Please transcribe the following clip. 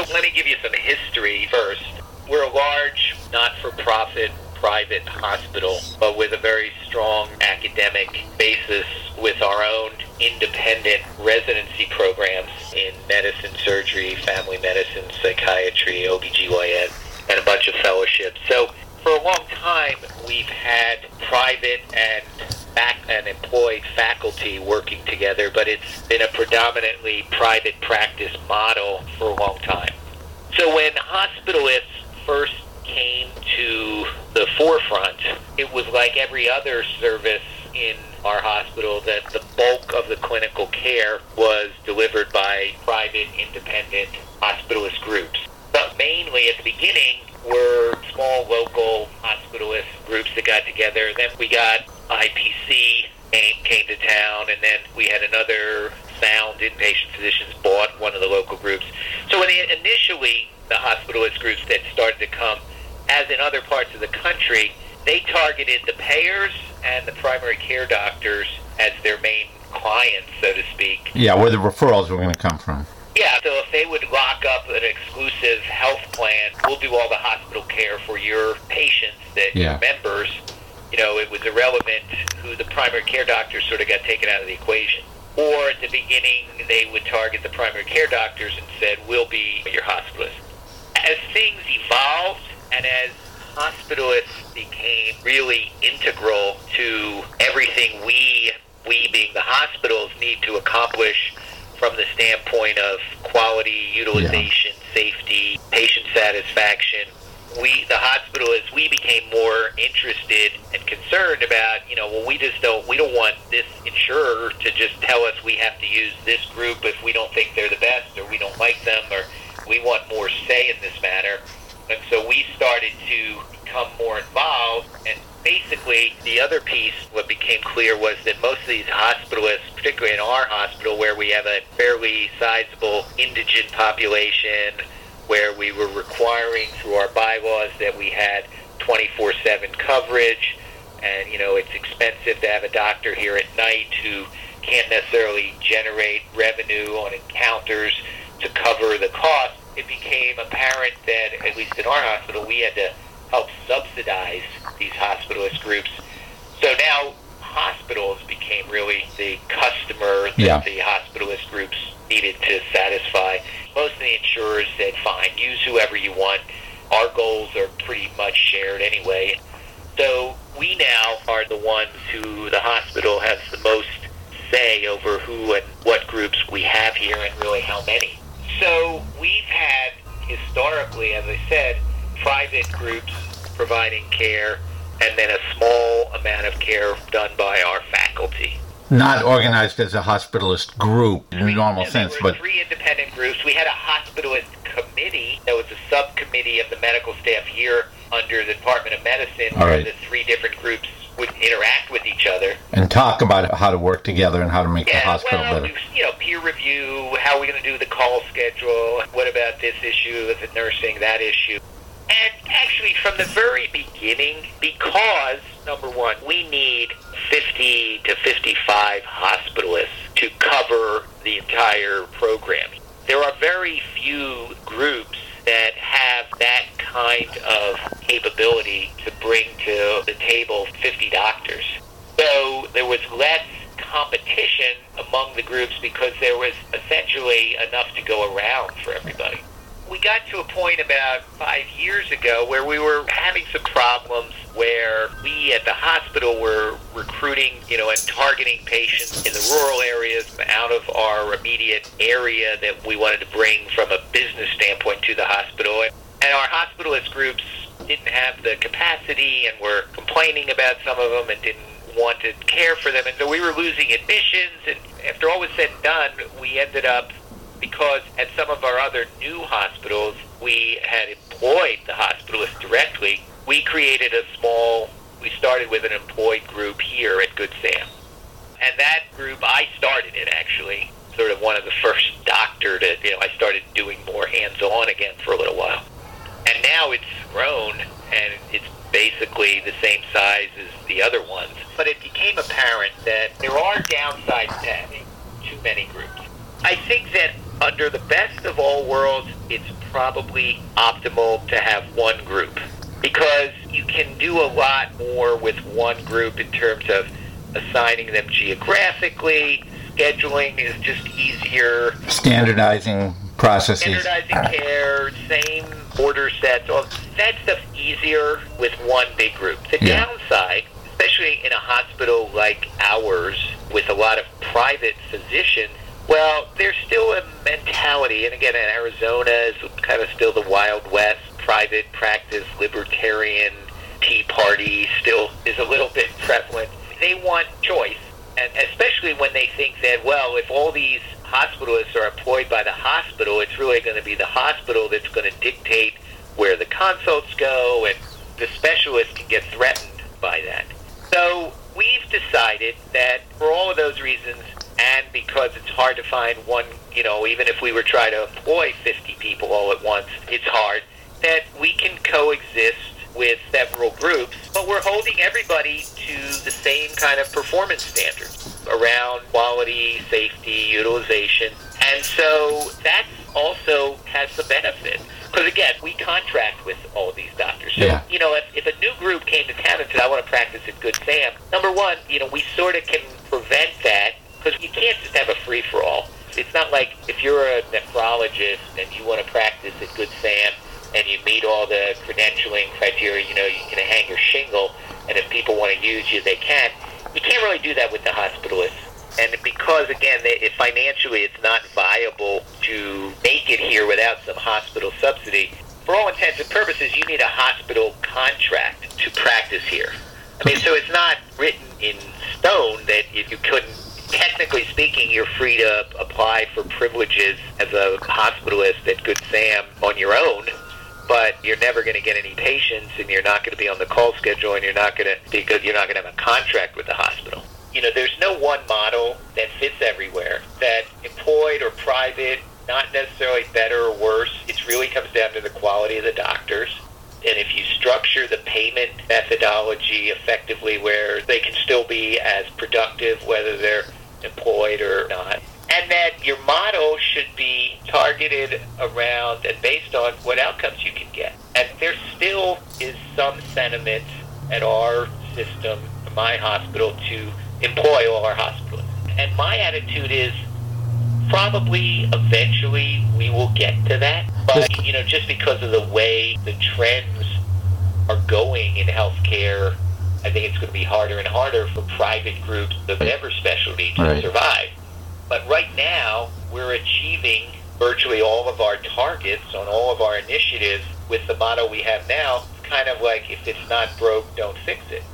let me give you some history first. We're a large, not-for-profit, private hospital, but with a very strong academic basis with our own independent residency programs in medicine, surgery, family medicine, psychiatry, OBGYN, and a bunch of fellowships. So for a long time, we've had private and employed faculty working together, but it's been a predominantly private practice model for a long time. So when hospitalists first came to the forefront, it was like every other service in our hospital that the bulk of the clinical care was delivered by private, independent hospitalist groups. But mainly at the beginning were small local hospitalist groups that got together. Then we got IPC came to town, and then we had another Sound Inpatient Physicians bought one of the local groups. So initially, the hospitalist groups that started to come, as in other parts of the country, they targeted the payers and the primary care doctors as their main clients, so to speak. Yeah, where the referrals were going to come from. Yeah, so if they would lock up an exclusive health plan, we'll do all the hospital care for your patients, your members. You know, it was irrelevant who the primary care doctors sort of got taken out of the equation. Or at the beginning, they would target the primary care doctors and said, we'll be your hospitalist. As things evolved and as hospitalists became really integral to everything we being the hospitals need to accomplish from the standpoint of quality, utilization, safety, patient satisfaction, the hospitalists, we became more interested and concerned about, we don't want this insurer to just tell us we have to use this group if we don't think they're the best or we don't like them, or we want more say in this matter. And so we started to become more involved, and basically the other piece, what became clear was that most of these hospitalists, particularly in our hospital where we have a fairly sizable indigent population, where we were requiring through our bylaws that we had 24/7 coverage, and it's expensive to have a doctor here at night who can't necessarily generate revenue on encounters to cover the cost. It became apparent that, at least in our hospital, we had to help subsidize these hospitalist groups. So now hospitals became really the customer that the hospitalist groups needed to satisfy. Most of the insurers said, fine, use whoever you want. Our goals are pretty much shared anyway. So we now are the ones who the hospital has the most say over who and what groups we have here and really how many. So we've had, historically, as I said, private groups providing care and then a small amount of care done by our faculty. Not organized as a hospitalist group in a normal sense, but... There were 3 independent groups. We had a hospitalist committee that was a subcommittee of the medical staff here under the Department of Medicine, where the 3 different groups would interact with each other. And talk about how to work together and how to make the hospital better. Peer review, how are we going to do the call schedule, what about this issue, the nursing, that issue. And actually, from the very beginning, because, number one, we need 50 to 55 hospitalists to cover the entire program. There are very few groups that have that kind of capability to bring to the table 50 doctors. So there was less competition among the groups because there was essentially enough to go around for everybody. We got to a point about 5 years ago where we were having some problems where we at the hospital were recruiting, and targeting patients in the rural areas out of our immediate area that we wanted to bring from a business standpoint to the hospital. And our hospitalist groups didn't have the capacity and were complaining about some of them and didn't want to care for them. And so we were losing admissions. And after all was said and done, we ended up, because at some of our other new hospitals, we had employed the hospitalists directly, we started with an employed group here at Good Sam. And that group, I started it actually, sort of one of the first doctor to, I started doing more hands-on again for a little while. And now it's grown, and it's basically the same size as the other ones. But it became apparent that there are downsides to having too many groups. I think that Under the best of all worlds, it's probably optimal to have one group because you can do a lot more with one group in terms of assigning them geographically. Scheduling is just easier. Standardizing processes. Standardizing care, same order sets, all that stuff easier with one big group. The downside, especially in a hospital like ours with a lot of private physicians, well, there's still a mentality, and again, in Arizona is kind of still the Wild West, private practice, libertarian, Tea Party still is a little bit prevalent. They want choice, and especially when they think that, well, if all these hospitalists are employed by the hospital, it's really going to be the hospital that's going to dictate where the consults go, and the specialist can get threatened by that. So we've decided that for all of those reasons, and because it's hard to find one, even if we were trying to employ 50 people all at once, it's hard, that we can coexist with several groups, but we're holding everybody to the same kind of performance standards around quality, safety, utilization. And so that also has some benefit. Because again, we contract with all of these doctors. So, if a new group came to town and said, I want to practice at Good Sam, number one, we sort of can prevent that because you can't just have a free-for-all. It's not like if you're a nephrologist and you want to practice at Good Sam and you meet all the credentialing criteria, you can hang your shingle, and if people want to use you, they can. You can't really do that with the hospitalists. And because, again, financially it's not viable to make it here without some hospital subsidy, for all intents and purposes, you need a hospital contract to practice here. I mean, so it's not written in stone that if you couldn't, technically speaking, you're free to apply for privileges as a hospitalist at Good Sam on your own, but you're never going to get any patients, and you're not going to be on the call schedule, and you're not going to have a contract with the hospital. There's no one model that fits everywhere. That employed or private, not necessarily better or worse. It really comes down to the quality of the doctors. And if you structure the payment methodology effectively where they can still be as productive whether they're employed or not. And that your model should be targeted around and based on what outcomes you can get. And there still is some sentiment at our system, my hospital, to employ all our hospitalists. And my attitude is probably eventually we will get to that. But, just because of the way the trends are going in healthcare, I think it's going to be harder and harder for private groups of whatever specialty to survive. But right now, we're achieving virtually all of our targets on all of our initiatives with the model we have now. Kind of like, if it's not broke, don't fix it.